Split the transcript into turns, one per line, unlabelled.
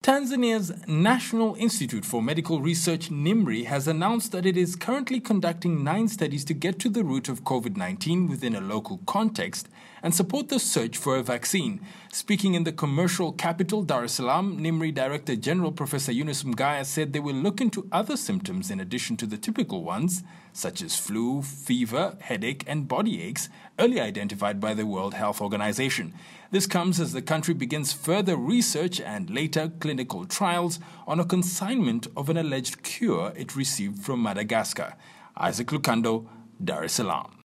Tanzania's National Institute for Medical Research, NIMRI, has announced that it is currently conducting 9 studies to get to the root of COVID-19 within a local context and support the search for a vaccine. Speaking in the commercial capital, Dar es Salaam, NIMRI Director General Professor Yunus Mgaya said they will look into other symptoms in addition to the typical ones, such as flu, fever, headache, and body aches, early identified by the World Health Organization. This comes as the country begins further research and later clinical trials on a consignment of an alleged cure it received from Madagascar. Isaac Lukando, Dar es Salaam.